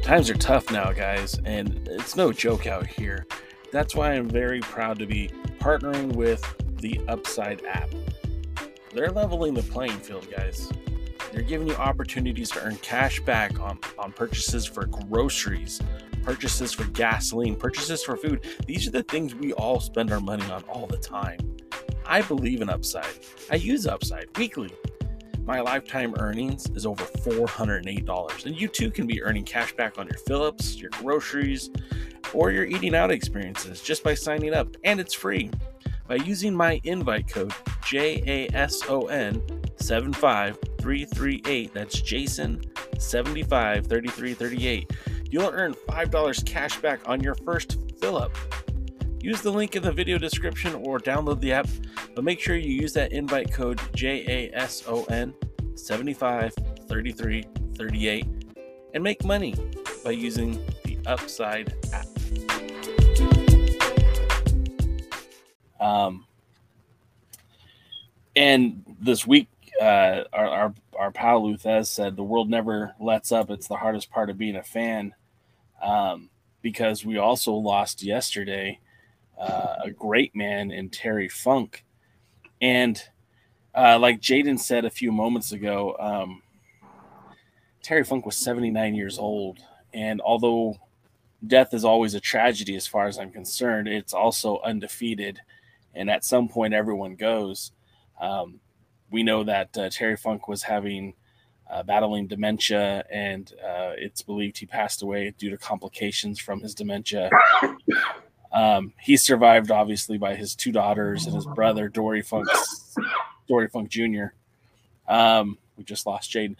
Times are tough now, guys, and it's no joke out here. That's why I'm very proud to be partnering with the Upside app. They're leveling the playing field, guys. They're giving you opportunities to earn cash back on purchases for groceries, purchases for gasoline, purchases for food. These are the things we all spend our money on all the time. I believe in Upside. I use Upside weekly. My lifetime earnings is over $408, and you too can be earning cash back on your fill-ups, your groceries, or your eating out experiences just by signing up, and it's free. By using my invite code JASON75338, that's Jason 753338, you'll earn $5 cash back on your first fill-up. Use the link in the video description or download the app, but make sure you use that invite code JASON753338 and make money by using the Upside app. And this week, our pal Luthez said the world never lets up. It's the hardest part of being a fan, because we also lost yesterday a great man in Terry Funk. And like Jaden said a few moments ago, Terry Funk was 79 years old. And although death is always a tragedy as far as I'm concerned, it's also undefeated. And at some point, everyone goes. We know that Terry Funk was battling dementia, and it's believed he passed away due to complications from his dementia. He survived, obviously, by his two daughters and his brother, Dory Funk Jr. We just lost Jaden.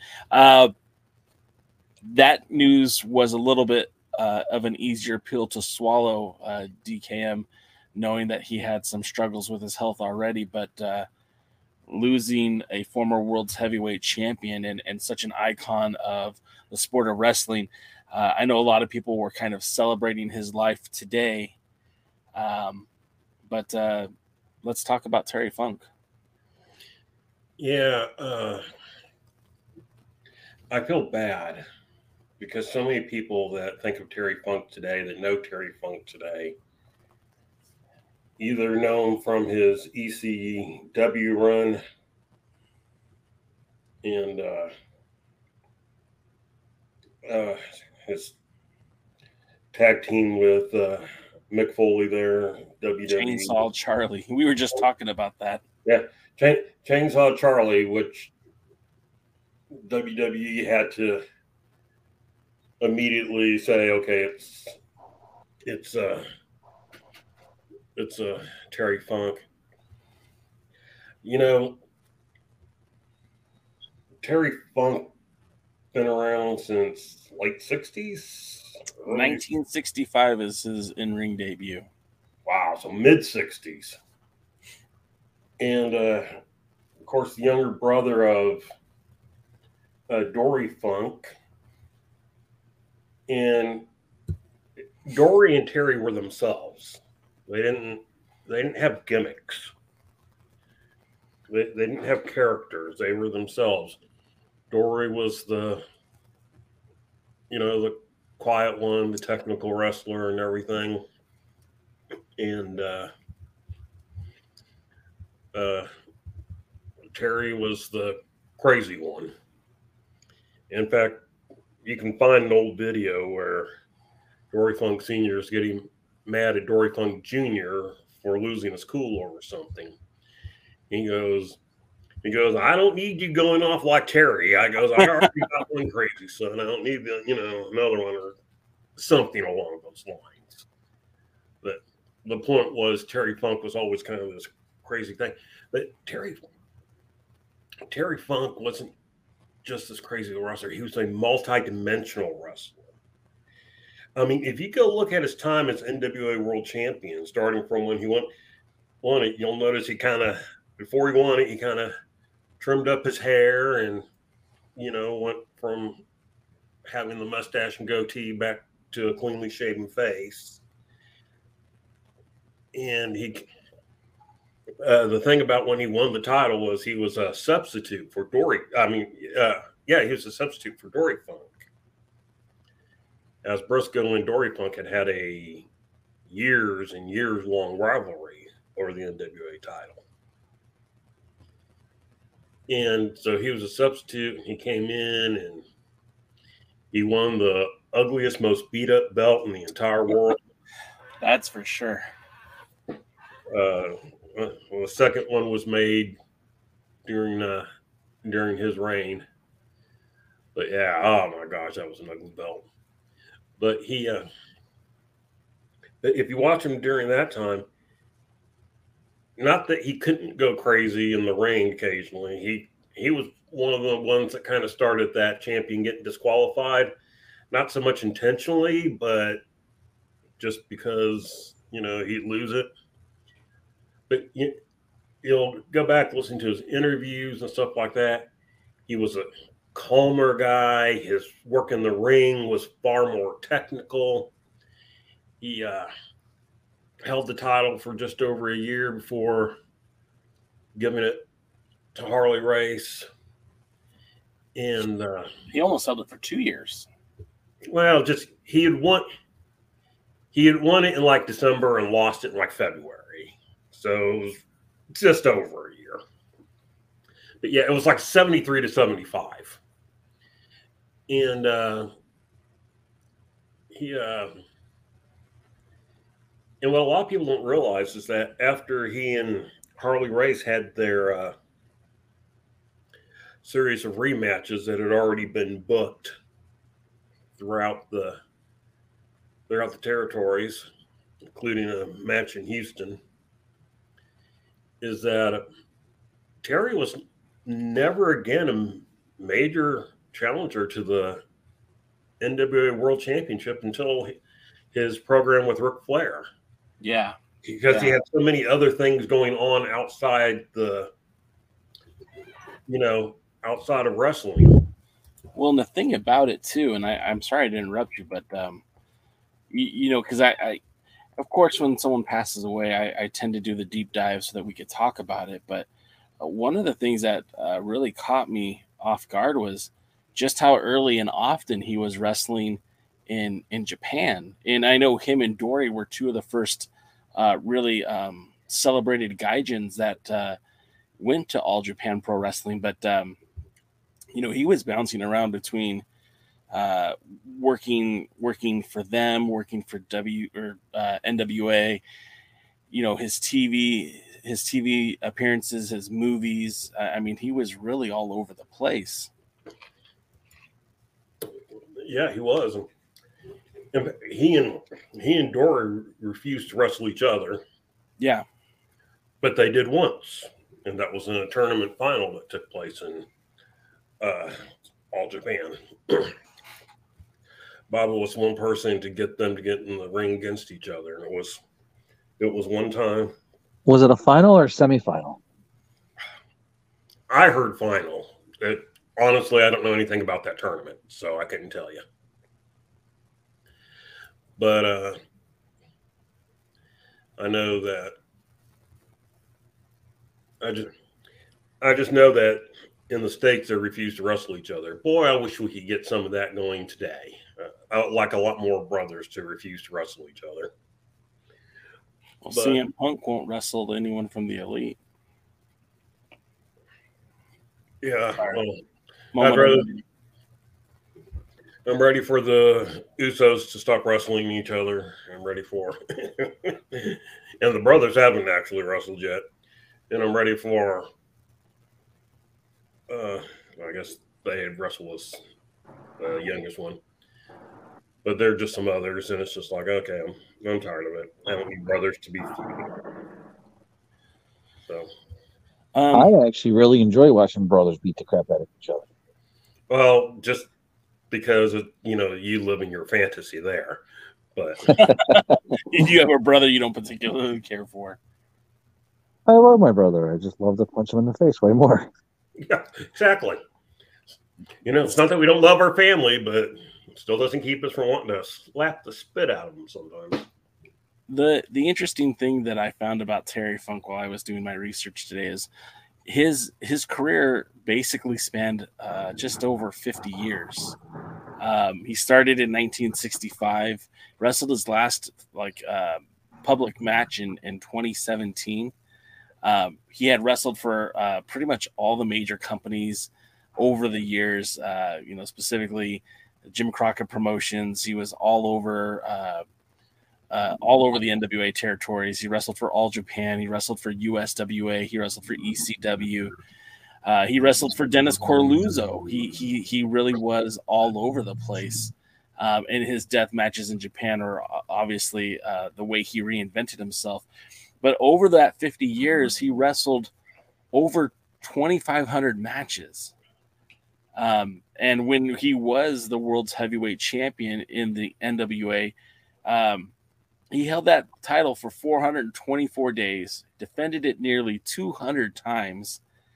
That news was a little bit of an easier pill to swallow, DKM, knowing that he had some struggles with his health already, but losing a former world's heavyweight champion and such an icon of the sport of wrestling, I know a lot of people were kind of celebrating his life today. But let's talk about Terry Funk. Yeah, I feel bad because so many people that think of Terry Funk today, that know Terry Funk today, either know him from his ECW run and his tag team with Mick Foley there, WWE. Chainsaw Charlie. We were just talking about that. Yeah, Chainsaw Charlie, which WWE had to immediately say, okay, it's Terry Funk. You know, Terry Funk been around since late 60s. 1965 is his in-ring debut. Wow, so mid-60s. And, of course, the younger brother of Dory Funk. And Dory and Terry were themselves. They didn't have gimmicks. They didn't have characters. They were themselves. Dory was the quiet one, the technical wrestler and everything. And Terry was the crazy one. In fact, you can find an old video where Dory Funk Sr. is getting mad at Dory Funk Jr. for losing his cool over something. He goes, I don't need you going off like Terry. I already got one crazy son. I don't need another one or something along those lines. But the point was Terry Funk was always kind of this crazy thing. But Terry Funk wasn't just this crazy wrestler. He was a multi-dimensional wrestler. I mean, if you go look at his time as NWA World Champion, starting from when he won it, you'll notice before he won it, he kind of trimmed up his hair and, went from having the mustache and goatee back to a cleanly shaven face. And the thing about when he won the title was he was a substitute for Dory. He was a substitute for Dory Funk. as Briscoe and Dory Funk had a years and years long rivalry over the NWA title. And so he was a substitute. He came in and he won the ugliest, most beat up belt in the entire world. That's for sure. Well, the second one was made during his reign. But yeah, oh my gosh, that was an ugly belt. But he, if you watch him during that time, not that he couldn't go crazy in the ring occasionally. He was one of the ones that kind of started that champion getting disqualified, not so much intentionally, but just because he'd lose it. But you'll go back listen to his interviews and stuff like that. He was a calmer guy. His work in the ring was far more technical. He held the title for just over a year before giving it to Harley Race. And he almost held it for 2 years. Well, just he had won it in like December and lost it in like February. So it was just over a year. But yeah, it was like 73 to 75. And and what a lot of people don't realize is that after he and Harley Race had their series of rematches that had already been booked throughout the territories, including a match in Houston, is that Terry was never again a major challenger to the NWA World Championship until his program with Ric Flair. Yeah. Because he had so many other things going on outside outside of wrestling. Well, and the thing about it too, and I'm sorry to interrupt you, but because I of course when someone passes away, I tend to do the deep dive so that we could talk about it. But one of the things that really caught me off guard was just how early and often he was wrestling in Japan. And I know him and Dory were two of the first really celebrated gaijins that went to All Japan Pro Wrestling. But he was bouncing around between working for them, working for NWA. His TV appearances, his movies. I mean, he was really all over the place. Yeah, he was. And he and Dory refused to wrestle each other. Yeah, but they did once, and that was in a tournament final that took place in All Japan. Baba was one person to get them to get in the ring against each other, and it was one time. Was it a final or semifinal? I heard final. Honestly, I don't know anything about that tournament, so I couldn't tell you. But I know that I just know that in the States they refuse to wrestle each other. Boy, I wish we could get some of that going today. I would like a lot more brothers to refuse to wrestle each other. Well, CM Punk won't wrestle anyone from the Elite. Yeah, I'm ready for the Usos to stop wrestling each other. I'm ready for, and the brothers haven't actually wrestled yet. And I'm ready for, I guess they had wrestled as the youngest one, but they're just some others, and it's just like, okay, I'm tired of it. I don't need brothers to be feuding. So, I actually really enjoy watching brothers beat the crap out of each other. Well, just because you live in your fantasy there, but you have a brother you don't particularly care for. I love my brother. I just love to punch him in the face way more. Yeah, exactly. It's not that we don't love our family, but it still doesn't keep us from wanting to slap the spit out of them sometimes. The interesting thing that I found about Terry Funk while I was doing my research today is his career basically spanned just over 50 years. He started in 1965, wrestled his last public match in 2017. He had wrestled for pretty much all the major companies over the years, specifically Jim Crockett Promotions. He was all over the NWA territories. He wrestled for All Japan. He wrestled for USWA. He wrestled for ECW. He wrestled for Dennis Corluzzo. He really was all over the place. And his death matches in Japan are obviously the way he reinvented himself. But over that 50 years, he wrestled over 2,500 matches. And when he was the world's heavyweight champion in the NWA, he held that title for 424 days, defended it nearly 200 times.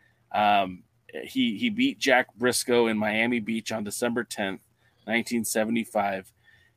He beat Jack Briscoe in Miami Beach on December 10th, 1975.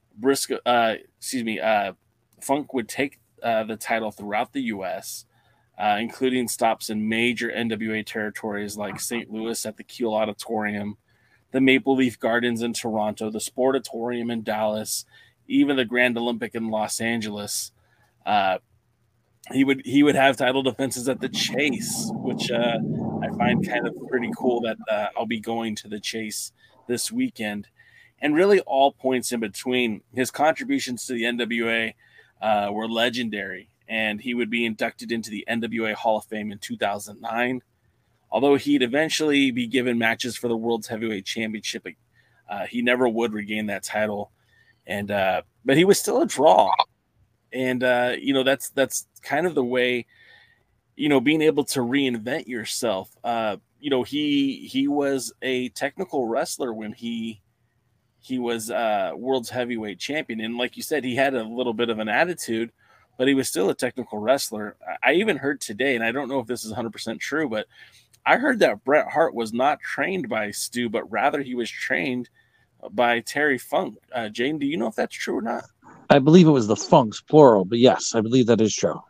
Funk would take the title throughout the U.S., including stops in major NWA territories like St. Louis at the Kiel Auditorium, the Maple Leaf Gardens in Toronto, the Sportatorium in Dallas, even the Grand Olympic in Los Angeles. He would have title defenses at the Chase, which I find kind of pretty cool that I'll be going to the Chase this weekend. And really all points in between. His contributions to the NWA were legendary, and he would be inducted into the NWA Hall of Fame in 2009. Although he'd eventually be given matches for the World's Heavyweight Championship, he never would regain that title. And but he was still a draw. And that's kind of the way, being able to reinvent yourself. He was a technical wrestler when he was world's heavyweight champion, and like you said, he had a little bit of an attitude, but he was still a technical wrestler. I even heard today, and I don't know if this is 100% true, but I heard that Bret Hart was not trained by Stu, but rather he was trained by Terry Funk. Jane, do you know if that's true or not? I believe it was the Funks, plural, but yes, I believe that is true.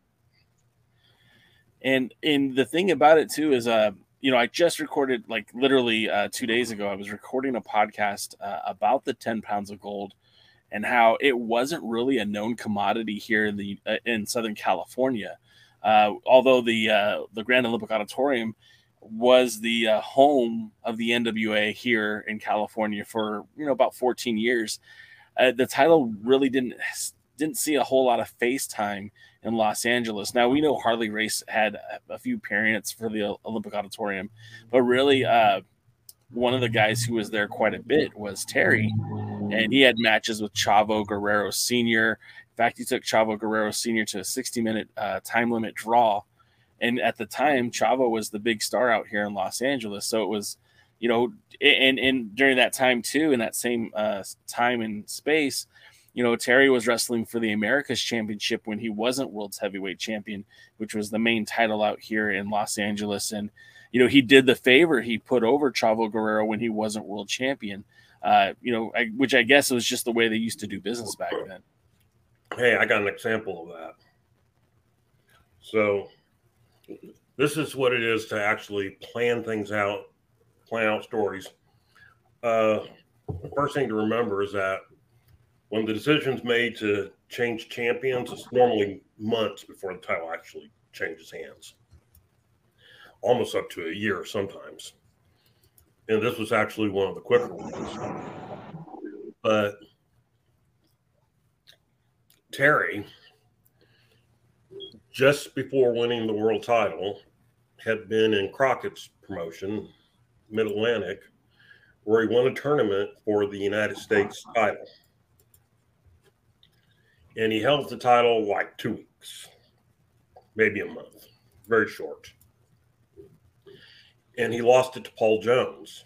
And the thing about it too is, I just recorded, like literally 2 days ago, I was recording a podcast about the 10 pounds of gold and how it wasn't really a known commodity here in Southern California. Although the Grand Olympic Auditorium was the home of the NWA here in California for about 14 years. The title really didn't see a whole lot of face time in Los Angeles. Now, we know Harley Race had a few appearances for the Olympic Auditorium, but really one of the guys who was there quite a bit was Terry, and he had matches with Chavo Guerrero Sr. In fact, he took Chavo Guerrero Sr. to a 60-minute time limit draw. And at the time, Chavo was the big star out here in Los Angeles. So it was, and during that time too, in that same time and space, Terry was wrestling for the America's Championship when he wasn't world's heavyweight champion, which was the main title out here in Los Angeles. And, he did the favor. He put over Chavo Guerrero when he wasn't world champion, which I guess was just the way they used to do business back then. Hey, I got an example of that. So this is what it is to actually plan things out, plan out stories. The first thing to remember is that when the decision's made to change champions, it's normally months before the title actually changes hands. Almost up to a year sometimes. And this was actually one of the quicker ones. But Terry, just before winning the world title, had been in Crockett's promotion, Mid-Atlantic, where he won a tournament for the United States title. And he held the title like 2 weeks, maybe a month, very short. And he lost it to Paul Jones.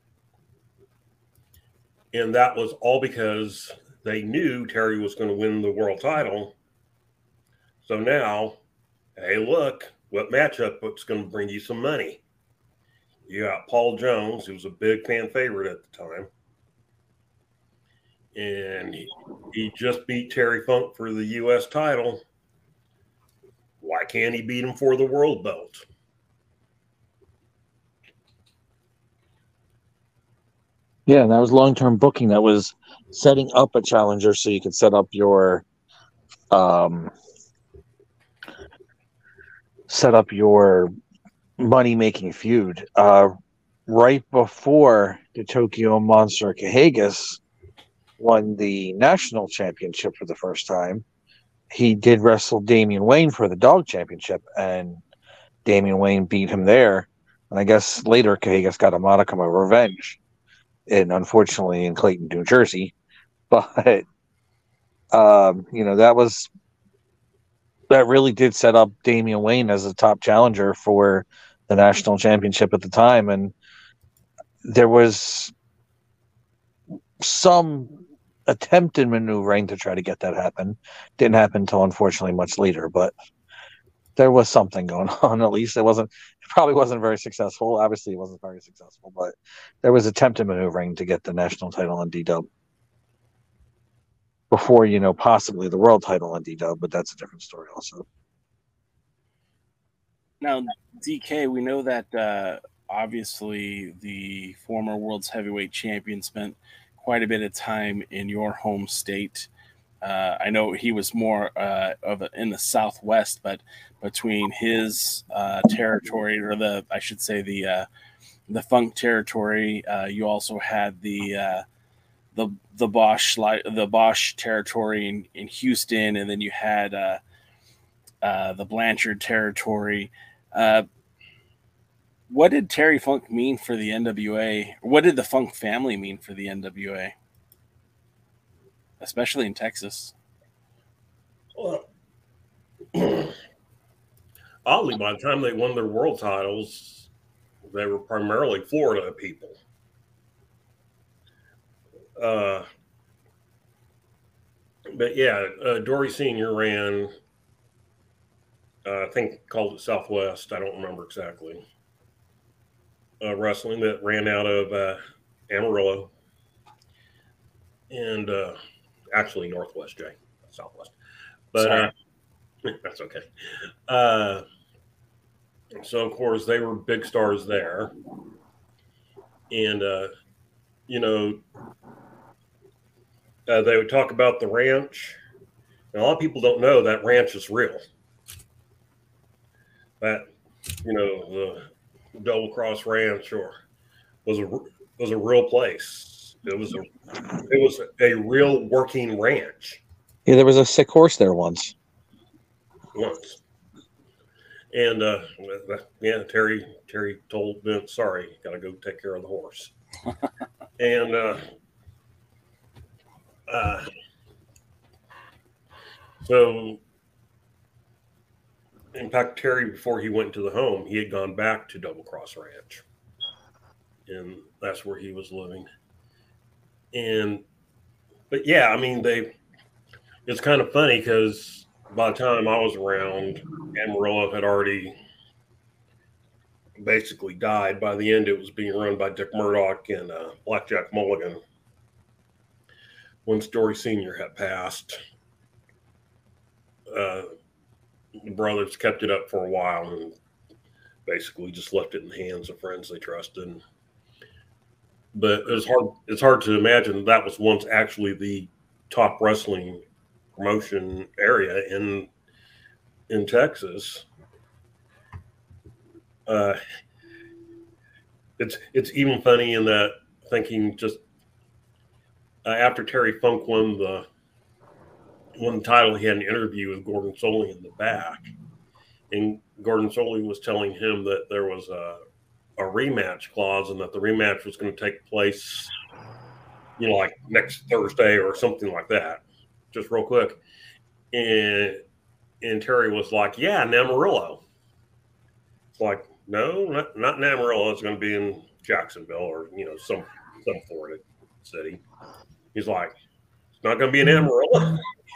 And that was all because they knew Terry was going to win the world title. So now, hey, look, what matchup is going to bring you some money? You got Paul Jones, who was a big fan favorite at the time. And he just beat Terry Funk for the U.S. title. Why can't he beat him for the world belt? Yeah, and that was long-term booking. That was setting up a challenger so you could set up your um, money-making feud. Right before the Tokyo Monster Kahagas won the national championship for the first time, he did wrestle Damian Wayne for the dog championship, and Damian Wayne beat him there. And I guess later Kahagas got a modicum of revenge, and unfortunately in Clayton, New Jersey. But that really did set up Damian Wayne as a top challenger for the national championship at the time, and there was some attempted maneuvering to try to get that happen. Didn't happen until unfortunately much later, but there was something going on. At least it probably wasn't very successful. Obviously, it wasn't very successful, but there was attempted maneuvering to get the national title on D-Dub before, possibly the world title on D-Dub, but that's a different story also. Now, DK, we know that obviously the former world's heavyweight champion spent quite a bit of time in your home state. I know he was more in the Southwest, but between his territory, or I should say the Funk territory, you also had the Bosch territory in Houston, and then you had the Blanchard territory. What did Terry Funk mean for the NWA? What did the Funk family mean for the NWA, especially in Texas? Well, oddly, by the time they won their world titles, they were primarily Florida people. But yeah, Dory Sr. ran, I think called it Southwest. I don't remember exactly. Wrestling that ran out of Amarillo and actually Northwest, Jay, Southwest. But that's okay. So, of course, they were big stars there. And, they would talk about the ranch. And a lot of people don't know that ranch is real. That, the Double Cross Ranch was a real place. It was a real working ranch. Yeah, there was a sick horse there once. And Terry told Vince, "Sorry, got to go take care of the horse." And so, in fact, Terry, before he went to the home, he had gone back to Double Cross Ranch, and that's where he was living. But yeah, I mean, it's kind of funny because by the time I was around, Amarillo had already basically died. By the end, it was being run by Dick Murdoch and Blackjack Mulligan. When Dory Sr. had passed, the brothers kept it up for a while and basically just left it in the hands of friends they trusted. But it's hard to imagine that was once actually the top wrestling promotion area in Texas. It's even funny in that thinking just after Terry Funk won the title, he had an interview with Gordon Solie in the back, and Gordon Solie was telling him that there was a rematch clause and that the rematch was going to take place, like next Thursday or something like that. Just real quick. And Terry was like, "Yeah, in Amarillo." It's like, no, not in Amarillo. It's going to be in Jacksonville or, some Florida city. He's like, "It's not going to be in Amarillo."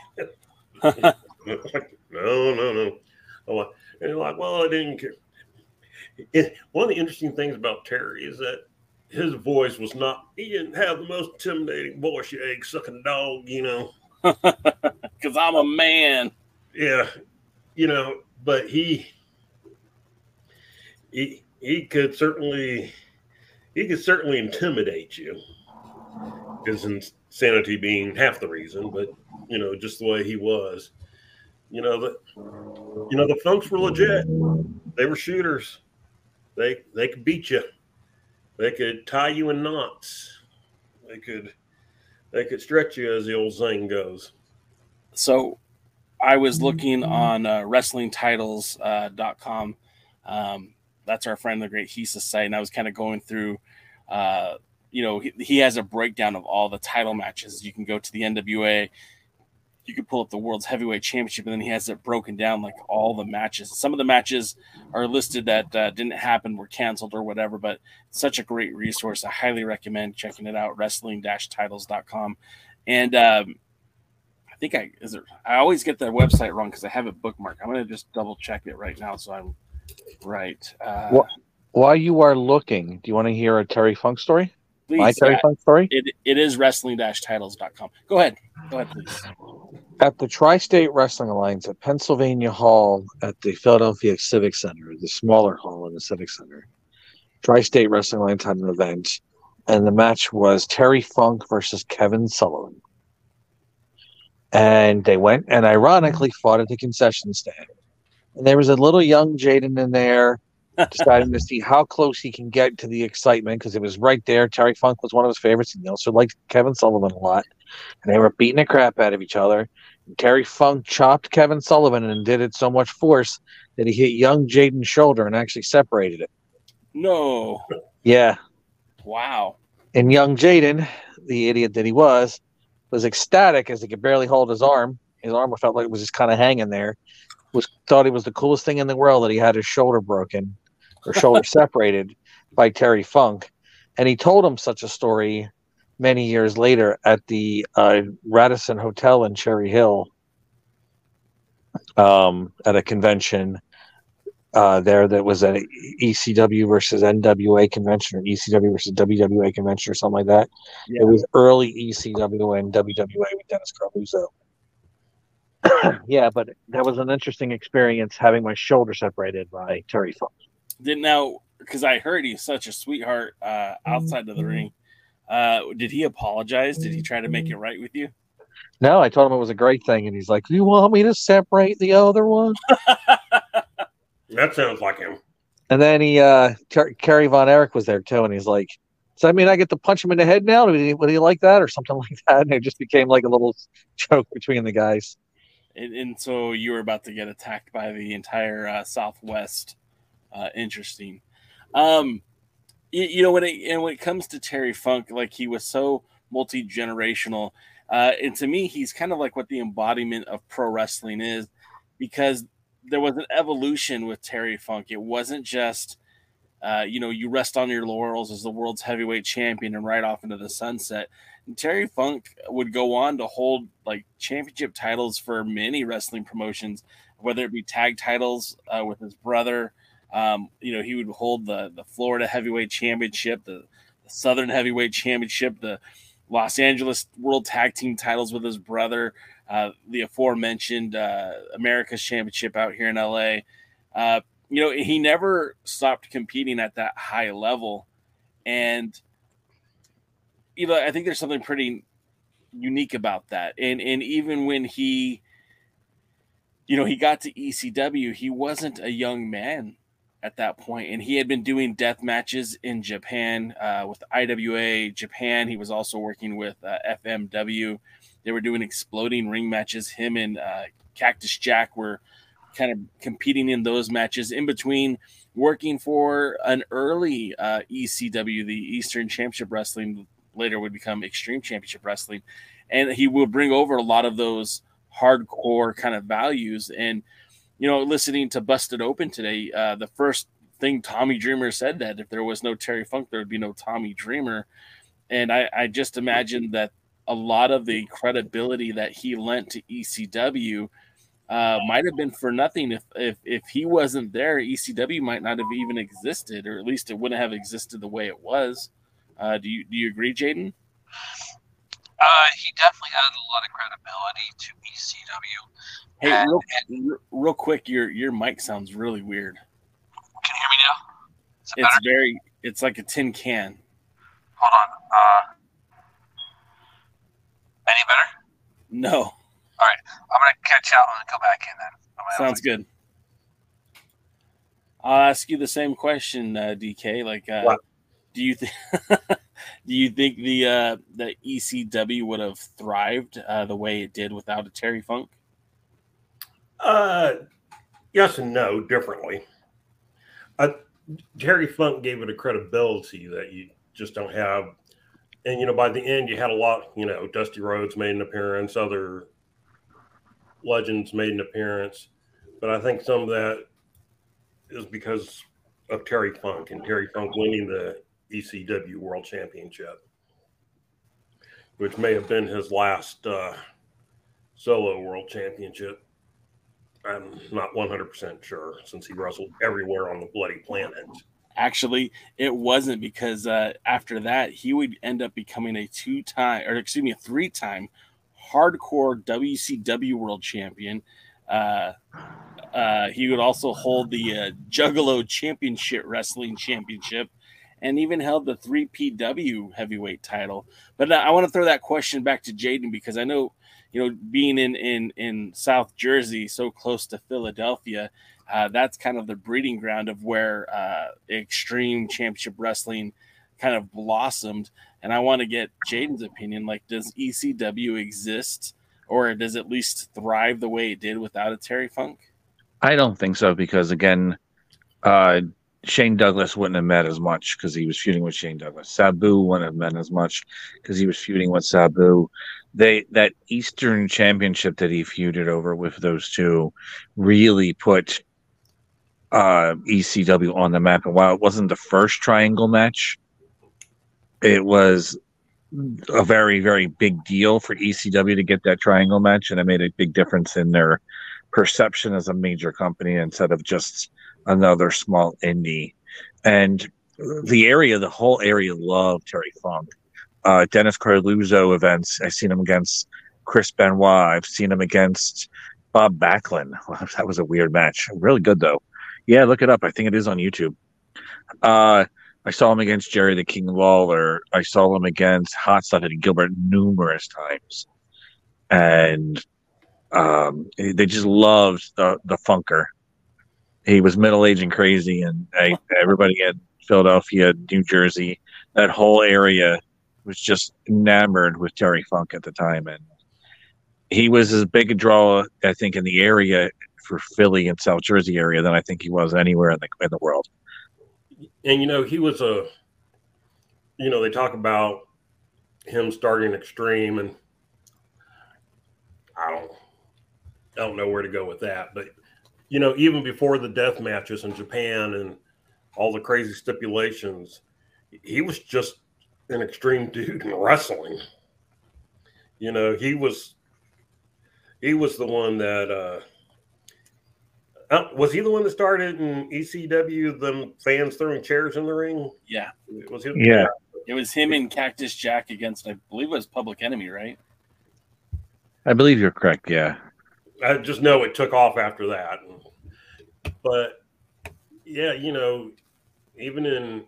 No. And you're like, well, I didn't care. One of the interesting things about Terry is that his voice was he didn't have the most intimidating voice, you egg-sucking dog, Because I'm a man. Yeah, but he could certainly intimidate you. his insanity being half the reason, but just the way he was. The Funks were legit. They were shooters. They could beat you. They could tie you in knots. They could stretch you, as the old saying goes. So I was looking on WrestlingTitles.com. That's our friend, the great Hisa site, and I was kind of going through. He has a breakdown of all the title matches. You can go to the NWA. You can pull up the World's Heavyweight Championship, and then he has it broken down, like all the matches. Some of the matches are listed that didn't happen, were canceled or whatever, but it's such a great resource. I highly recommend checking it out, wrestling-titles.com. And I always get the website wrong because I have it bookmarked. I'm going to just double check it right now so I'm right. While you are looking, do you want to hear a Terry Funk story? Please, My Terry Funk story? It is wrestling-titles.com. Go ahead, please. At the Tri-State Wrestling Alliance at Pennsylvania Hall at the Philadelphia Civic Center, the smaller hall in the Civic Center, Tri-State Wrestling Alliance had an event, and the match was Terry Funk versus Kevin Sullivan. And they went and ironically fought at the concession stand. And there was a little young Jaden in there deciding to see how close he can get to the excitement because it was right there. Terry Funk was one of his favorites, and he also liked Kevin Sullivan a lot. And they were beating the crap out of each other. And Terry Funk chopped Kevin Sullivan and did it so much force that he hit young Jaden's shoulder and actually separated it. No. Yeah. Wow. And young Jaden, the idiot that he was ecstatic as he could barely hold his arm. His arm felt like it was just kind of hanging there. Thought it was the coolest thing in the world that he had his shoulder broken or shoulder separated by Terry Funk. And he told him such a story many years later at the Radisson Hotel in Cherry Hill at a convention there that was an ECW versus NWA convention or ECW versus WWA convention or something like that. Yeah. It was early ECW and WWA with Dennis Carluzzo. Yeah, but that was an interesting experience having my shoulder separated by Terry Funk. Because I heard he's such a sweetheart outside of the ring. Did he apologize? Did he try to make it right with you? No, I told him it was a great thing, and he's like, "Do you want me to separate the other one?" That sounds like him. And then Kerry Von Erich was there too, and he's like, "Does that mean I get to punch him in the head now? Would he like that or something like that?" And it just became like a little joke between the guys. And so you were about to get attacked by the entire Southwest. Interesting. When it comes to Terry Funk, like he was so multi-generational, and to me, he's kind of like what the embodiment of pro wrestling is, because there was an evolution with Terry Funk. It wasn't just, you rest on your laurels as the world's heavyweight champion and ride off into the sunset. And Terry Funk would go on to hold like championship titles for many wrestling promotions, whether it be tag titles with his brother. He would hold the Florida Heavyweight Championship, the Southern Heavyweight Championship, the Los Angeles World Tag Team titles with his brother, the aforementioned America's Championship out here in LA. He never stopped competing at that high level. And, I think there's something pretty unique about that. And even when he got to ECW, he wasn't a young man at that point, and he had been doing death matches in Japan with IWA Japan. He was also working with FMW. They were doing exploding ring matches. Him and Cactus Jack were kind of competing in those matches in between working for an early ECW, the Eastern Championship Wrestling, later would become Extreme Championship Wrestling. And he will bring over a lot of those hardcore kind of values. And listening to Busted Open today, the first thing Tommy Dreamer said that if there was no Terry Funk, there would be no Tommy Dreamer. And I just imagine that a lot of the credibility that he lent to ECW might have been for nothing. If he wasn't there, ECW might not have even existed, or at least it wouldn't have existed the way it was. Do you agree, Jaden? He definitely added a lot of credibility to ECW. Hey, real quick, your mic sounds really weird. Can you hear me now? It's like a tin can. Hold on. No. All right, I'm gonna catch out and go back in then. Sounds good. I'll ask you the same question, DK. Like, do you think do you think the ECW would have thrived the way it did without a Terry Funk? Yes and no, differently. Terry Funk gave it a credibility that you just don't have. And, by the end, you had a lot, Dusty Rhodes made an appearance, other legends made an appearance. But I think some of that is because of Terry Funk and Terry Funk winning the ECW World Championship, which may have been his last solo World Championship. I'm not 100% sure since he wrestled everywhere on the bloody planet. Actually, it wasn't, because after that, he would end up becoming a three-time hardcore WCW World Champion. He would also hold the Juggalo Wrestling Championship, and even held the 3PW heavyweight title. But I want to throw that question back to Jaden, because I know, being in South Jersey, so close to Philadelphia, that's kind of the breeding ground of where Extreme Championship Wrestling kind of blossomed. And I want to get Jaden's opinion. Like, does ECW exist, or does it at least thrive the way it did without a Terry Funk? I don't think so, because again, Shane Douglas wouldn't have met as much because he was feuding with Shane Douglas. Sabu wouldn't have met as much because he was feuding with Sabu. That Eastern Championship that he feuded over with those two really put ECW on the map. And while it wasn't the first triangle match, it was a very, very big deal for ECW to get that triangle match, and it made a big difference in their perception as a major company instead of just another small indie. And the whole area loved Terry Funk. Dennis Carluzzo events, I've seen him against Chris Benoit. I've seen him against Bob Backlund. That was a weird match. Really good, though. Yeah, look it up. I think it is on YouTube. I saw him against Jerry the King Lawler. I saw him against Hot Stuff and Gilbert numerous times. And they just loved the Funker. He was middle-aged and crazy, and everybody in Philadelphia, New Jersey, that whole area was just enamored with Terry Funk at the time. And he was as big a draw, I think, in the area for Philly and South Jersey area than I think he was anywhere in the world. And, he was they talk about him starting Extreme, and I don't know where to go with that. But, even before the death matches in Japan and all the crazy stipulations, he was just an extreme dude in wrestling. He was the one that was he the one that started in ECW, them fans throwing chairs in the ring? Yeah. Was he? Yeah. It was him and Cactus Jack against, I believe it was Public Enemy, right? I believe you're correct, yeah. I just know it took off after that. But, yeah, even in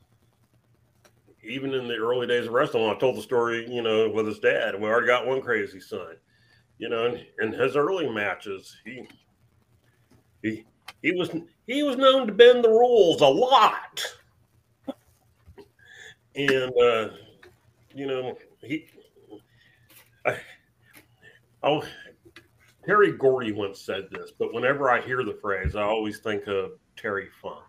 the early days of wrestling, I told the story, with his dad, and we already got one crazy son. In his early matches, he was known to bend the rules a lot. And Terry Gordy once said this, but whenever I hear the phrase, I always think of Terry Funk.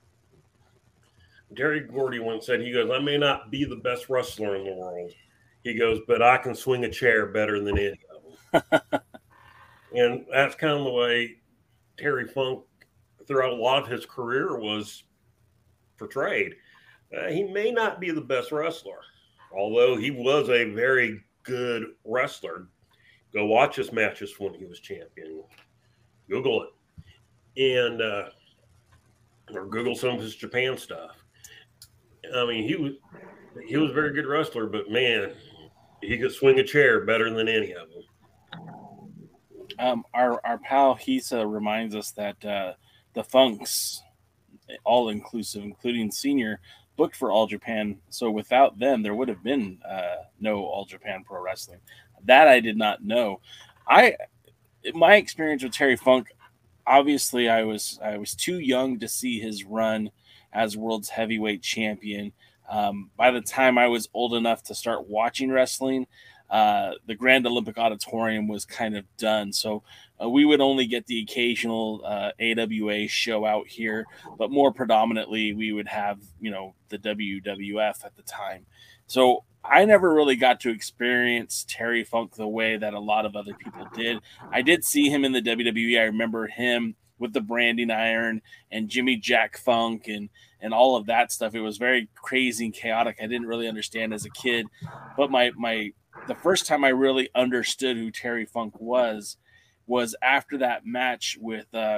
Terry Gordy once said, he goes, "I may not be the best wrestler in the world," he goes, "but I can swing a chair better than any of them." And that's kind of the way Terry Funk throughout a lot of his career was portrayed. He may not be the best wrestler, although he was a very good wrestler. Go watch his matches when he was champion. Google it. And or Google some of his Japan stuff. I mean, he was a very good wrestler, but man, he could swing a chair better than any of them. Our pal Hisa reminds us that the Funks, all inclusive, including Senior, booked for All Japan. So without them, there would have been no All Japan Pro Wrestling. That I did not know. My experience with Terry Funk, obviously I was too young to see his run as world's heavyweight champion. By the time I was old enough to start watching wrestling, the Grand Olympic Auditorium was kind of done. So we would only get the occasional AWA show out here, but more predominantly we would have, the WWF at the time. So I never really got to experience Terry Funk the way that a lot of other people did. I did see him in the WWE. I remember him with the branding iron and Jimmy Jack Funk and all of that stuff. It was very crazy and chaotic. I didn't really understand as a kid, but the first time I really understood who Terry Funk was after that match with I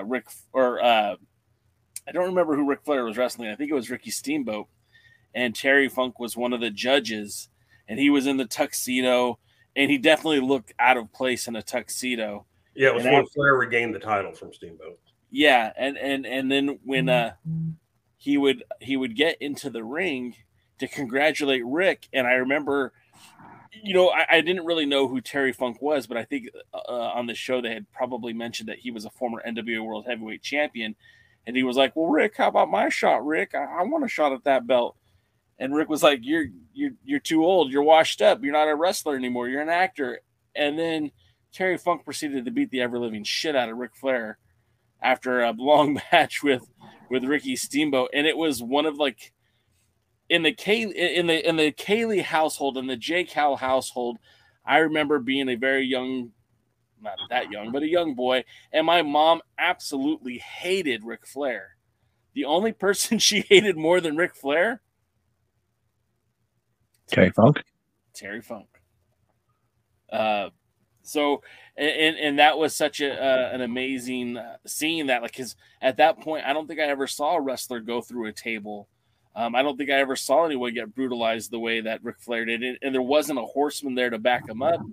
don't remember who Ric Flair was wrestling. I think it was Ricky Steamboat, and Terry Funk was one of the judges, and he was in the tuxedo, and he definitely looked out of place in a tuxedo. Yeah, it was when Flair regained the title from Steamboat. Yeah, and then when he would get into the ring to congratulate Rick, and I remember, I didn't really know who Terry Funk was, but I think on the show they had probably mentioned that he was a former NWA World Heavyweight Champion, and he was like, "Well, Rick, how about my shot, Rick? I want a shot at that belt." And Rick was like, "You're too old. You're washed up. You're not a wrestler anymore. You're an actor." And then Terry Funk proceeded to beat the ever living shit out of Ric Flair after a long match with Ricky Steamboat, and it was one of in the Kaylee household, in the Jake Howe household. I remember being a very young, not that young, but a young boy, and my mom absolutely hated Ric Flair. The only person she hated more than Ric Flair, Terry Funk. Terry Funk. So, and that was such an amazing scene that, because at that point, I don't think I ever saw a wrestler go through a table. I don't think I ever saw anyone get brutalized the way that Ric Flair did, and there wasn't a horseman there to back him up.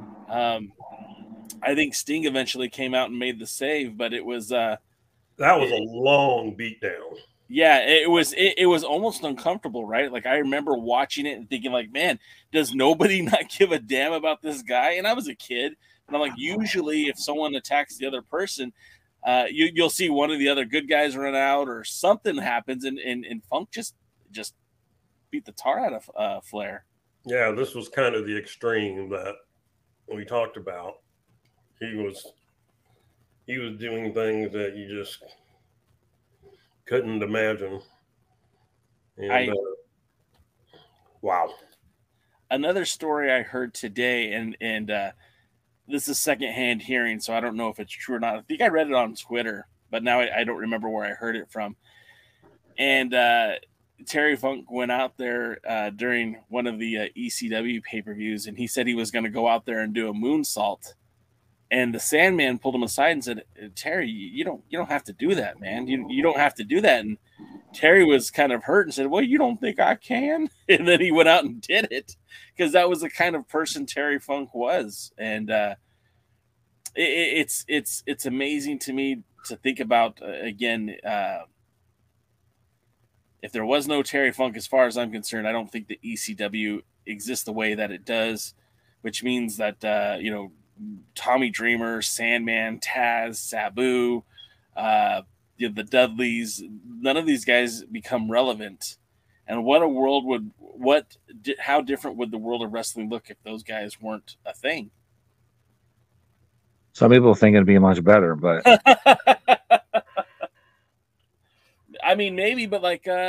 I think Sting eventually came out and made the save, but it was that was a long beatdown. Yeah, it was almost uncomfortable, right? Like, I remember watching it and thinking, like, man, does nobody not give a damn about this guy? And I was a kid, and I'm like, usually if someone attacks the other person, you'll see one of the other good guys run out or something happens, and Funk just beat the tar out of Flair. Yeah, this was kind of the extreme that we talked about. He was doing things that you just couldn't imagine. And, wow. Another story I heard today, and this is secondhand hearing, so I don't know if it's true or not. I think I read it on Twitter, but now I don't remember where I heard it from. And Terry Funk went out there during one of the ECW pay-per-views, and he said he was going to go out there and do a moonsault. And the Sandman pulled him aside and said, "Terry, you don't have to do that, man. You don't have to do that." And Terry was kind of hurt and said, "Well, you don't think I can?" And then he went out and did it, because that was the kind of person Terry Funk was. And it's amazing to me to think about, again, if there was no Terry Funk, as far as I'm concerned, I don't think the ECW exists the way that it does, which means that Tommy Dreamer, Sandman, Taz, Sabu, the Dudleys, none of these guys become relevant. And what a world how different would the world of wrestling look if those guys weren't a thing? Some people think it'd be much better, but I mean, maybe, but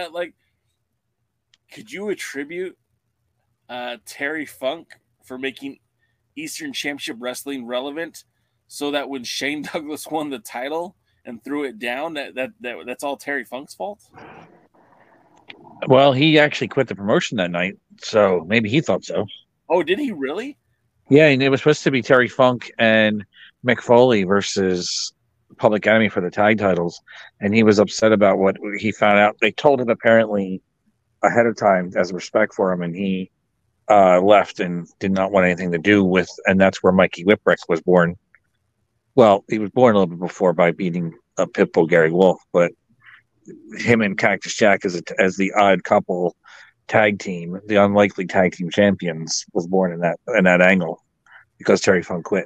could you attribute Terry Funk for making Eastern Championship Wrestling relevant, so that when Shane Douglas won the title and threw it down, that's all Terry Funk's fault? Well, he actually quit the promotion that night, so maybe he thought so. Oh, did he really? Yeah, and it was supposed to be Terry Funk and Mick Foley versus Public Enemy for the tag titles, and he was upset about what he found out. They told him apparently ahead of time as a respect for him, and he left and did not want anything to do with, and that's where Mikey Whipwreck was born. Well, he was born a little bit before by beating Pitbull Gary Wolf, but him and Cactus Jack as the odd couple tag team, the unlikely tag team champions, was born in that angle, because Terry Funk quit.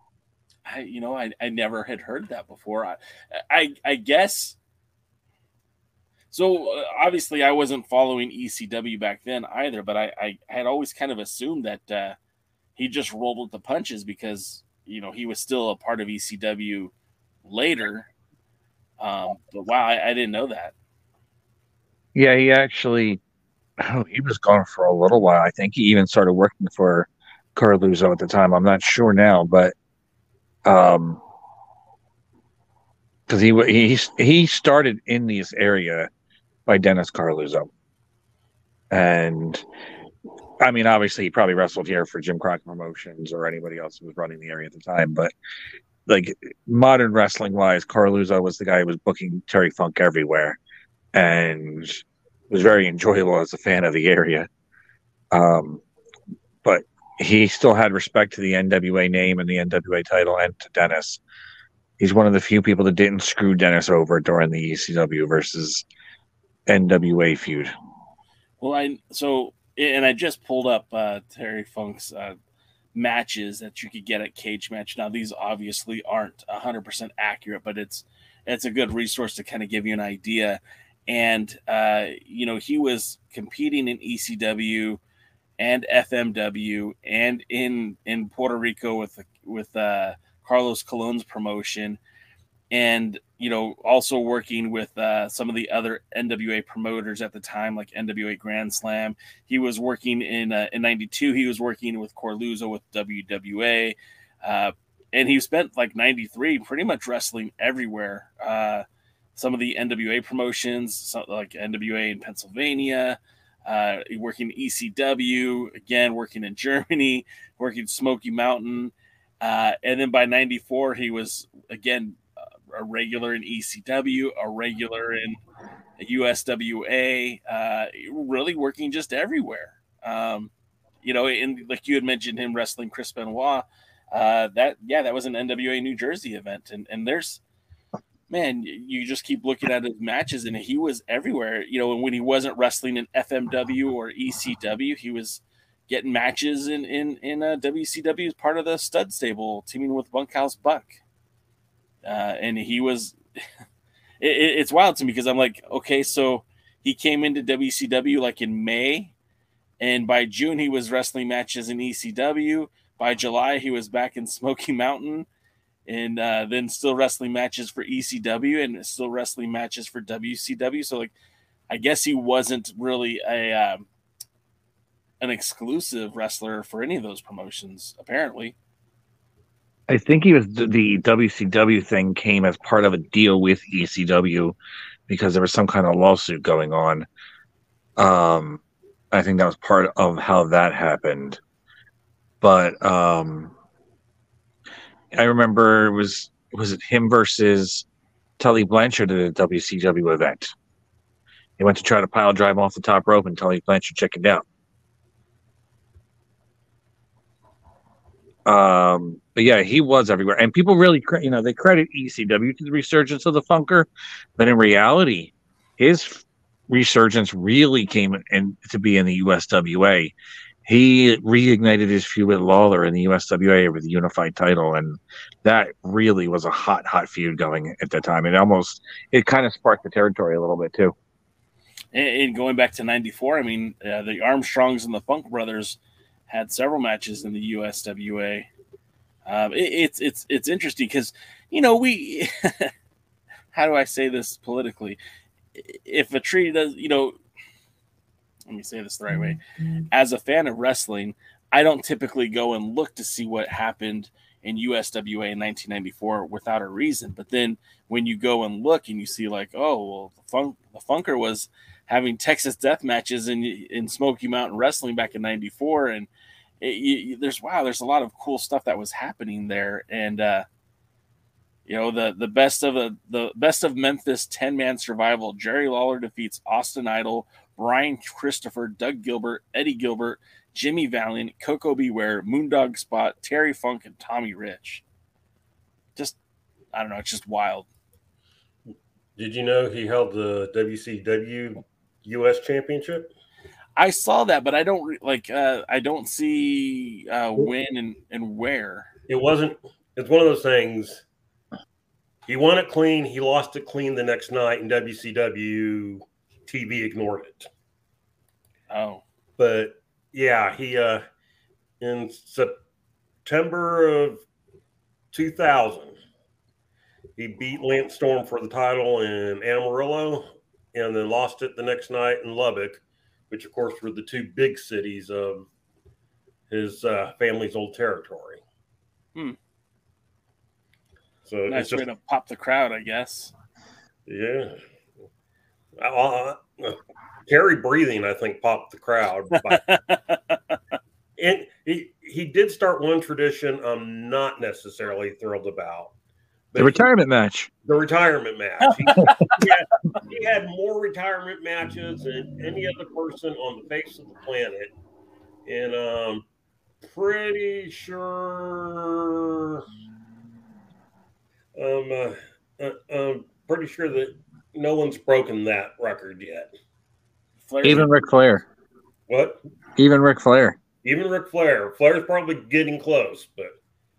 I never had heard that before. I guess. So obviously, I wasn't following ECW back then either, but I had always kind of assumed that he just rolled with the punches because he was still a part of ECW later. But wow, I didn't know that. Yeah, he actually he was gone for a little while. I think he even started working for Carluzzo at the time. I'm not sure now, but because he started in this area by Dennis Carluzzo, and I mean, obviously, he probably wrestled here for Jim Crockett Promotions or anybody else who was running the area at the time. But like modern wrestling wise, Carluzzo was the guy who was booking Terry Funk everywhere, and was very enjoyable as a fan of the area. But he still had respect to the NWA name and the NWA title and to Dennis. He's one of the few people that didn't screw Dennis over during the ECW versus NWA feud. Well, I just pulled up Terry Funk's matches that you could get at Cage Match. Now, these obviously aren't 100% accurate, but it's a good resource to kind of give you an idea. And he was competing in ECW and FMW and in Puerto Rico with Carlos Colon's promotion, and also working with some of the other NWA promoters at the time, like NWA Grand Slam. He was working in '92. He was working with Carluzzo with WWA, and he spent like '93 pretty much wrestling everywhere. Some of the NWA promotions, like NWA in Pennsylvania, working ECW, again working in Germany, working Smoky Mountain, and then by '94 he was again a regular in ECW, a regular in USWA, really working just everywhere. And like you had mentioned him wrestling Chris Benoit, that was an NWA New Jersey event, and there's, man, you just keep looking at his matches, and he was everywhere. And when he wasn't wrestling in FMW or ECW, he was getting matches in WCW as part of the Stud Stable, teaming with Bunkhouse Buck. And he was, it's wild to me because I'm like, okay, so he came into WCW like in May, and by June he was wrestling matches in ECW. By July he was back in Smoky Mountain, and then still wrestling matches for ECW and still wrestling matches for WCW. So like, I guess he wasn't really an exclusive wrestler for any of those promotions, apparently. I think he was the WCW thing came as part of a deal with ECW because there was some kind of lawsuit going on. I think that was part of how that happened. But I remember was it him versus Tully Blanchard at a WCW event? He went to try to pile drive off the top rope, and Tully Blanchard chickened out. But yeah, he was everywhere, and people really, they credit ECW to the resurgence of the Funker, but in reality, his resurgence really came in to be in the USWA. He reignited his feud with Lawler in the USWA over the unified title, and that really was a hot feud going at that time. It kind of sparked the territory a little bit too. And going back to '94, I mean, the Armstrongs and the Funk Brothers had several matches in the USWA. It's interesting because we how do I say this politically? If a tree does, let me say this the right way. As a fan of wrestling, I don't typically go and look to see what happened in USWA in 1994 without a reason. But then when you go and look and you see like, oh, well, the Funker was having Texas death matches in Smoky Mountain Wrestling back in '94, and there's a lot of cool stuff that was happening there. And the best of Memphis 10-man survival. Jerry Lawler defeats Austin Idol, Brian Christopher, Doug Gilbert, Eddie Gilbert, Jimmy Valiant, Coco Beware, Moondog Spot, Terry Funk, and Tommy Rich. Just, I don't know, it's just wild. Did you know he held the WCW US Championship? I saw that, but I don't I don't see when and where. It wasn't. It's one of those things. He won it clean. He lost it clean the next night, and WCW TV ignored it. Oh, But yeah, he in September of 2000, he beat Lance Storm for the title in Amarillo, and then lost it the next night in Lubbock, which of course were the two big cities of his family's old territory. So nice way to pop the crowd, I guess. Yeah. Terry breathing, I think, popped the crowd. And he did start one tradition I'm not necessarily thrilled about. The retirement match. The retirement match. He had more retirement matches than any other person on the face of the planet. And I'm pretty sure that no one's broken that record yet. Even Ric Flair. What? Even Ric Flair. Even Ric Flair. Flair's probably getting close, but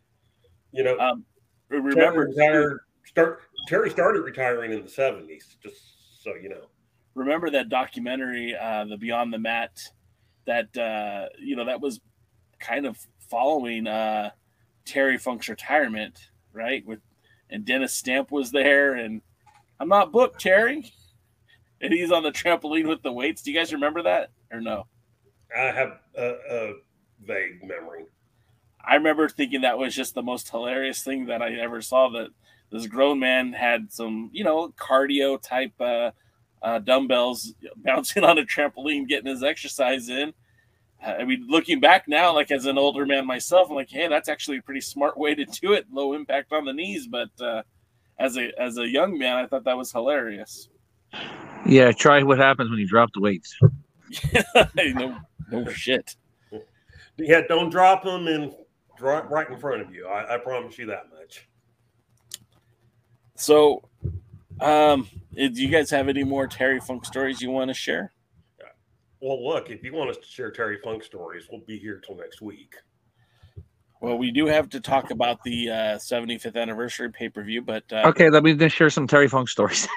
remember Terry started retiring in the 70s, just so you know. Remember that documentary, the Beyond the Mat, that that was kind of following Terry Funk's retirement, right? And Dennis Stamp was there, and I'm not booked, Terry. And he's on the trampoline with the weights. Do you guys remember that or no? I have a vague memory. I remember thinking that was just the most hilarious thing that I ever saw, that this grown man had some, cardio type dumbbells bouncing on a trampoline, getting his exercise in. I mean, looking back now, like as an older man myself, I'm like, hey, that's actually a pretty smart way to do it. Low impact on the knees. But as a young man, I thought that was hilarious. Yeah, try what happens when you drop the weights. no shit. Yeah, don't drop them and drop right in front of you. I promise you that much. So, do you guys have any more Terry Funk stories you want to share? Well, look, if you want us to share Terry Funk stories, we'll be here till next week. Well, we do have to talk about the 75th anniversary pay-per-view, but okay, let me just share some Terry Funk stories.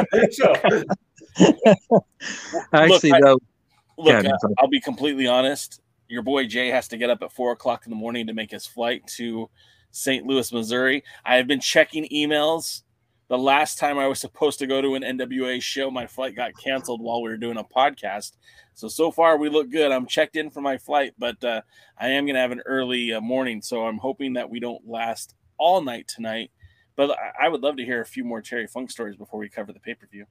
Actually, I'll be completely honest. Your boy Jay has to get up at 4:00 in the morning to make his flight to St. Louis, Missouri. I have been checking emails. The last time I was supposed to go to an NWA show, my flight got canceled while we were doing a podcast. So far we look good. I'm checked in for my flight, but I am going to have an early morning. So I'm hoping that we don't last all night tonight. But I would love to hear a few more Terry Funk stories before we cover the pay-per-view.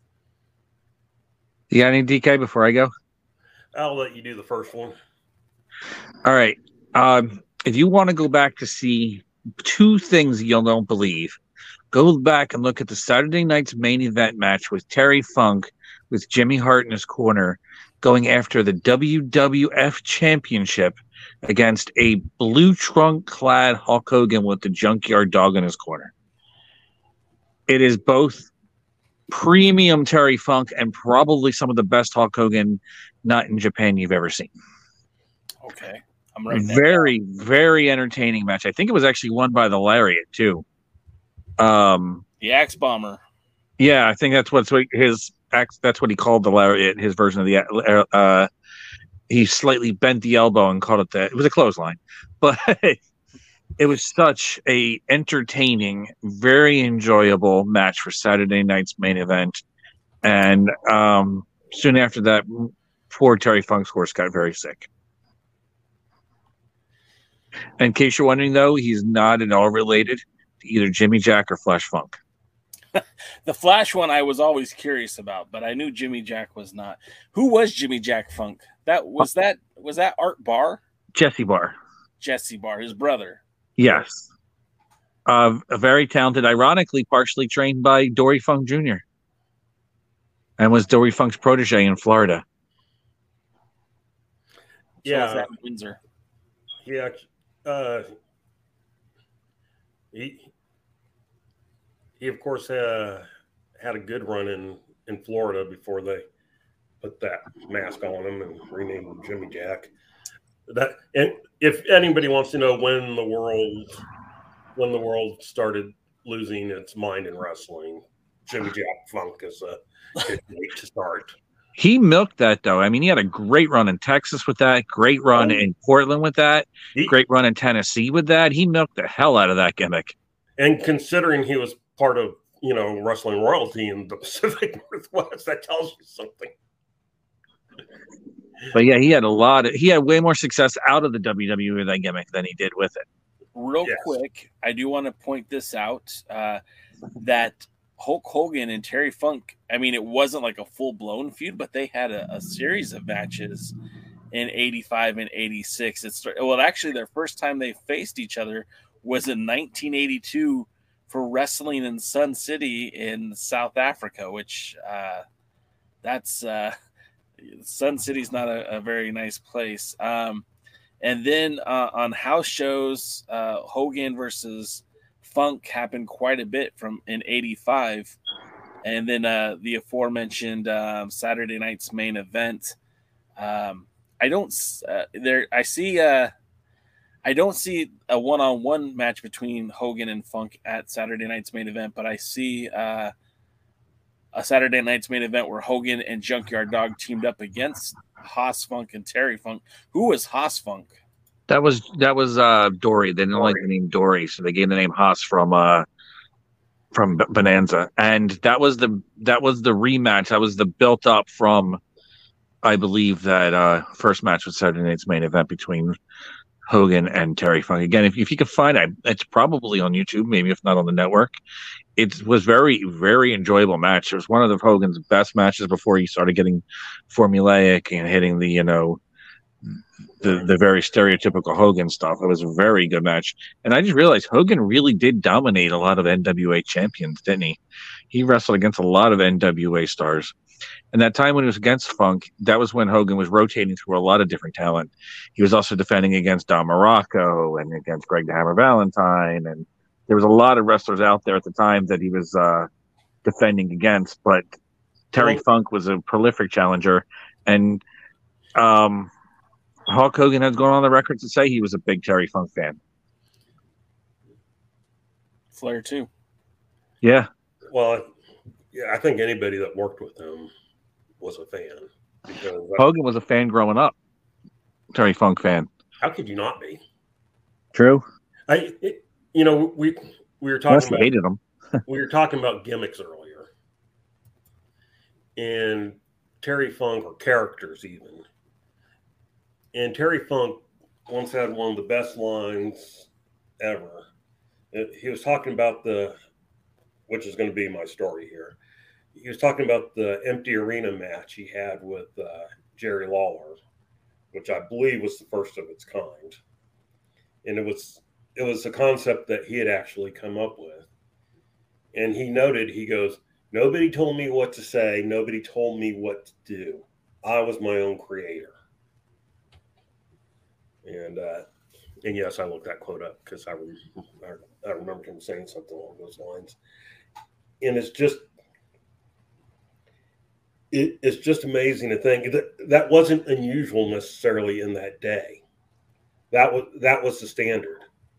You got any DK before I go? I'll let you do the first one. All right. If you want to go back to see two things you don't believe, go back and look at the Saturday night's main event match with Terry Funk with Jimmy Hart in his corner going after the WWF Championship against a blue trunk-clad Hulk Hogan with the Junkyard Dog in his corner. It is both premium Terry Funk and probably some of the best Hulk Hogan not in Japan you've ever seen. Okay. I'm writing that very, down. very entertaining match. I think it was actually won by the Lariat, too. The Axe Bomber. Yeah, I think that's what he called the Lariat, his version of the he slightly bent the elbow and called it that. It was a clothesline. But it was such a entertaining, very enjoyable match for Saturday night's main event. And soon after that, poor Terry Funk's horse got very sick. In case you're wondering, though, he's not at all related to either Jimmy Jack or Flash Funk. The Flash one I was always curious about, but I knew Jimmy Jack was not. Who was Jimmy Jack Funk? Was that Art Barr? Jesse Barr. Jesse Barr, his brother. Yes. A very talented, ironically, partially trained by Dory Funk Jr. and was Dory Funk's protege in Florida. Yeah. So that in Windsor. Yeah. He of course had a good run in Florida before they put that mask on him and renamed him Jimmy Jack. And if anybody wants to know when the world started losing its mind in wrestling, Jimmy Jack Funk is a good way to start. He milked that, though. I mean, he had a great run in Texas with that, great run in Portland with that, great run in Tennessee with that. He milked the hell out of that gimmick. And considering he was part of, wrestling royalty in the Pacific Northwest, that tells you something. But yeah, he had way more success out of the WWE with that gimmick than he did with it. Real quick, I do want to point this out, that Hulk Hogan and Terry Funk, I mean, it wasn't like a full-blown feud, but they had a series of matches in 85 and 86. Actually, their first time they faced each other was in 1982 for Wrestling in Sun City in South Africa, which Sun City's not a very nice place. And then on house shows, Hogan versus Funk happened quite a bit in 85. And then the aforementioned Saturday night's main event. I don't see a one-on-one match between Hogan and Funk at Saturday night's main event, but I see a Saturday night's main event where Hogan and Junkyard Dog teamed up against Haas Funk and Terry Funk. Who was Haas Funk? That was Dory. They didn't like the name Dory, so they gave the name Haas from Bonanza, and that was the rematch. That was the built up from, I believe, that first match was Saturday night's main event between Hogan and Terry Funk. Again, if you can find it, it's probably on YouTube, maybe if not on the network. It was very, very enjoyable match. It was one of Hogan's best matches before he started getting formulaic and hitting the very stereotypical Hogan stuff. It was a very good match. And I just realized Hogan really did dominate a lot of NWA champions, didn't he? He wrestled against a lot of NWA stars. And that time when he was against Funk, that was when Hogan was rotating through a lot of different talent. He was also defending against Don Morocco and against Greg the Hammer Valentine. And there was a lot of wrestlers out there at the time that he was defending against. But Terry Funk was a prolific challenger. And Hulk Hogan has gone on the record to say he was a big Terry Funk fan. Flair too. Yeah. Well, yeah, I think anybody that worked with him was a fan. Because Hogan was a fan growing up. Terry Funk fan. How could you not be? True. We were talking about hated him. We were talking about gimmicks earlier, and Terry Funk, or characters even. And Terry Funk once had one of the best lines ever. He was talking about which is going to be my story here. He was talking about the empty arena match he had with Jerry Lawler, which I believe was the first of its kind. And it was a concept that he had actually come up with. And he noted, he goes, "Nobody told me what to say. Nobody told me what to do. I was my own creator." And yes, I looked that quote up because I remember him saying something along those lines. And it's just amazing to think that wasn't unusual necessarily in that day. That was the standard.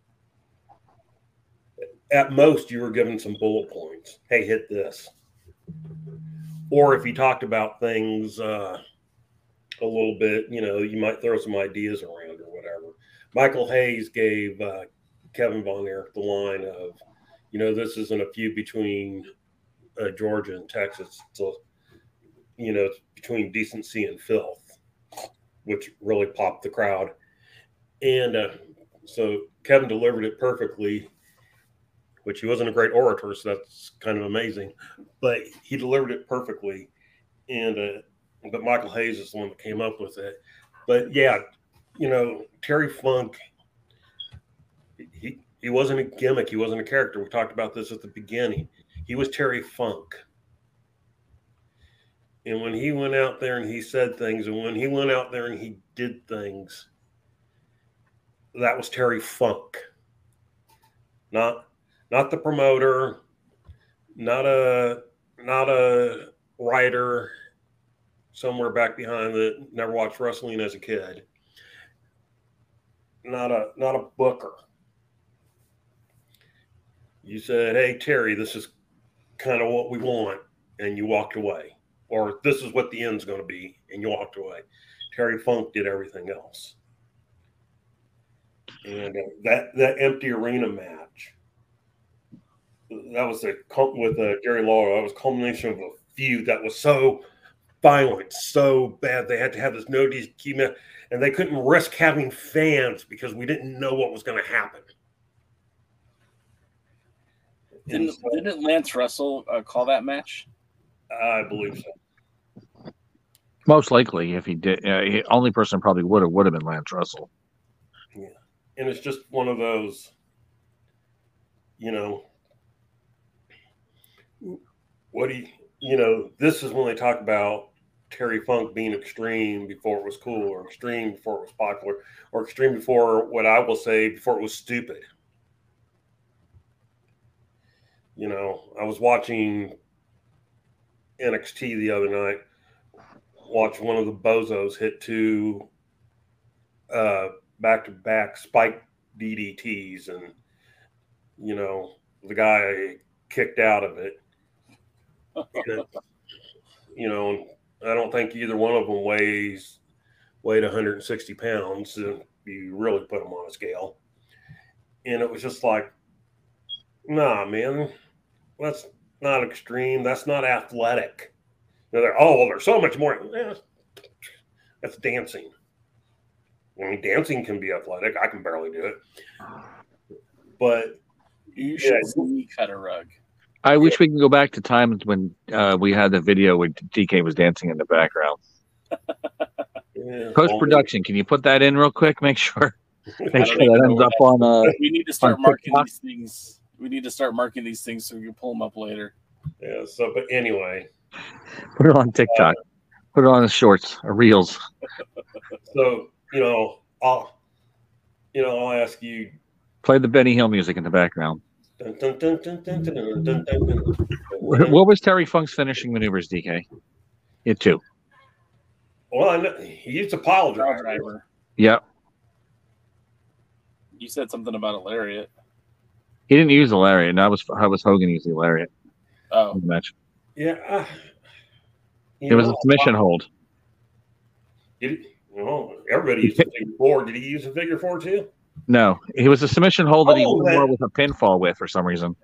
At most, you were given some bullet points. Hey, hit this. Or if you talked about things a little bit, you might throw some ideas around or whatever. Michael Hayes gave Kevin Von Erich the line of, this isn't a feud between Georgia and Texas. So, it's between decency and filth, which really popped the crowd. And so Kevin delivered it perfectly, which he wasn't a great orator, so that's kind of amazing. But he delivered it perfectly. And but Michael Hayes is the one that came up with it. But yeah, Terry Funk, he wasn't a gimmick. He wasn't a character. We talked about this at the beginning. He was Terry Funk. And when he went out there and he said things, and when he went out there and he did things, that was Terry Funk. Not the promoter, not a writer, somewhere back behind that never watched wrestling as a kid, not a booker. You said, "Hey Terry, this is kind of what we want," and you walked away, or "This is what the end's going to be," and you walked away. Terry Funk did everything else, and that empty arena match, that was with Jerry Lawler. That was a culmination of a feud that was so violent, so bad. They had to have this no DQ match, and they couldn't risk having fans because we didn't know what was going to happen. Didn't Lance Russell call that match? I believe so. Most likely, if he did, only person probably would have been Lance Russell. Yeah, and it's just one of those, what do you, this is when they talk about Terry Funk being extreme before it was cool, or extreme before it was popular, or extreme before, what I will say, before it was stupid. I was watching NXT the other night, watched one of the bozos hit two back-to-back spike DDTs, and, the guy kicked out of it. And, I don't think either one of them weighed 160 pounds if you really put them on a scale. And it was just like, nah, man, that's not extreme. That's not athletic. There's so much more. That's dancing. I mean, dancing can be athletic. I can barely do it. But you should see me cut a rug. I wish we can go back to times when we had the video where DK was dancing in the background. Post-production, can you put that in real quick? Make sure that ends up on. We need to start marking these things. We need to start marking these things so we can pull them up later. Yeah. So, but anyway, put it on TikTok. Put it on the shorts or reels. So I'll ask you. Play the Benny Hill music in the background. What was Terry Funk's finishing maneuvers, DK? It too. Well, I know he used a pile driver. Yep. You said something about a lariat. He didn't use the lariat. And I was Hogan using the lariat. Oh, in the match. Yeah. It was a submission hold. Everybody used a figure four. Did he use a figure four too? No, it was a submission hold that he won more with a pinfall with for some reason.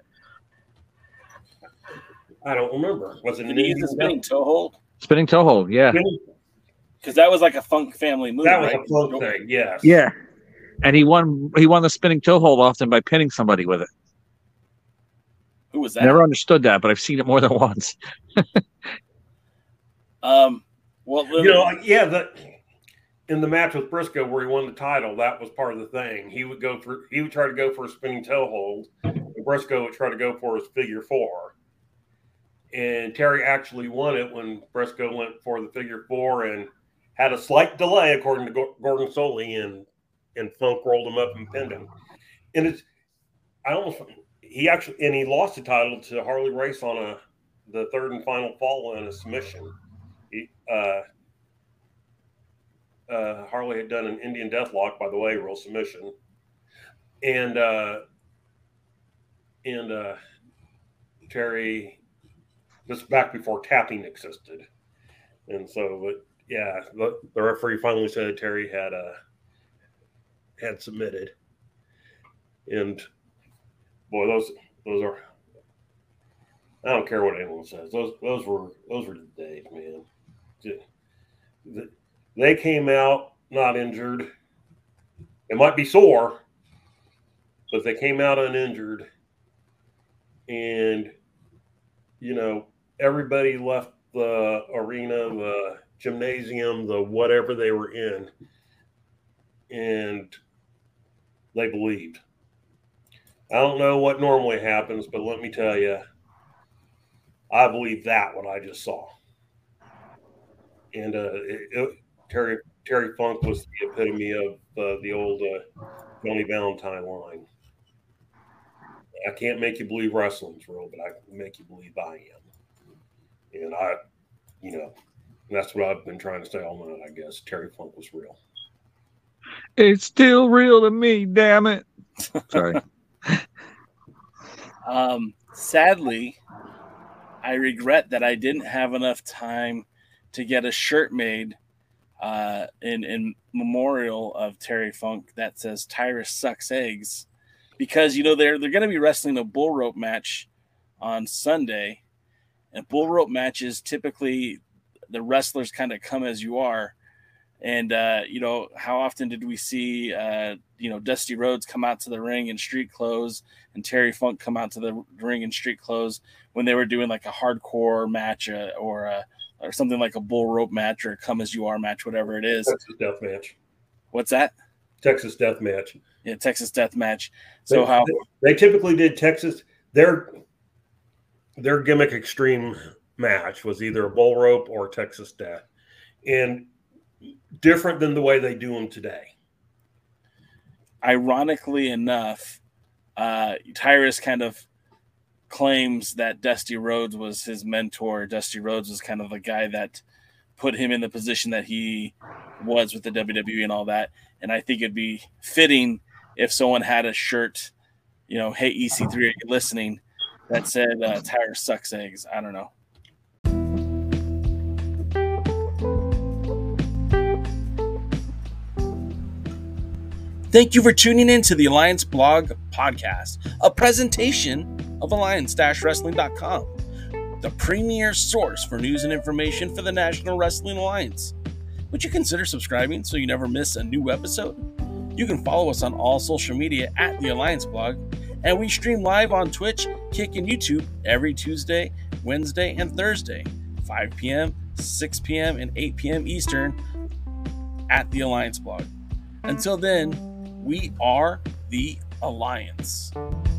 I don't remember. Was it an easy spinning toe hold? Spinning toe hold, yeah. Because that was like a Funk family move. That was a Funk thing, yes. Yeah, and he won the spinning toe hold often by pinning somebody with it. Who was that? Never understood that, but I've seen it more than once. In the match with Briscoe where he won the title, that was part of the thing. He would try to go for a spinning toe hold, and Briscoe would try to go for his figure four. And Terry actually won it when Briscoe went for the figure four and had a slight delay, according to Gordon Soley, and Funk rolled him up and pinned him. And he lost the title to Harley Race on the third and final fall in a submission. Harley had done an Indian Deathlock, by the way, real submission, and Terry. This back before tapping existed, and so, but yeah, the referee finally said Terry had submitted, and boy, those are. I don't care what anyone says. Those were the days, man. They came out not injured. It might be sore, but they came out uninjured, and everybody left the arena, the gymnasium, the whatever they were in, and they believed. I don't know what normally happens, but let me tell you, I believe that what I just saw. And Terry Funk was the epitome of the old Johnny Valentine line. I can't make you believe wrestling's real, but I can make you believe I am. And And that's what I've been trying to say all night, I guess. Terry Funk was real. It's still real to me, damn it. Sorry. Sadly, I regret that I didn't have enough time to get a shirt made in memorial of Terry Funk that says Tyrus sucks eggs, because they're going to be wrestling a bull rope match on Sunday, and bull rope matches typically the wrestlers kind of come as you are, and how often did we see Dusty Rhodes come out to the ring in street clothes and Terry Funk come out to the ring in street clothes when they were doing like a hardcore match or something like a bull rope match or a come as you are match, whatever it is. Texas Death Match. What's that? Texas Death Match. Yeah, Texas Death Match. So they typically did Texas. Their gimmick extreme match was either a bull rope or Texas Death, and different than the way they do them today. Ironically enough, Tyrus kind of claims that Dusty Rhodes was his mentor. Dusty Rhodes was kind of the guy that put him in the position that he was with the WWE and all that. And I think it'd be fitting if someone had a shirt, hey, EC3, are you listening? That said, Tyrus sucks eggs. I don't know. Thank you for tuning in to the Alliance Blog Podcast, a presentation of Alliance-Wrestling.com, the premier source for news and information for the National Wrestling Alliance. Would you consider subscribing so you never miss a new episode? You can follow us on all social media at the Alliance Blog, and we stream live on Twitch, Kick, and YouTube every Tuesday, Wednesday, and Thursday, 5 p.m., 6 p.m., and 8 p.m. Eastern at the Alliance Blog. Until then, we are the Alliance.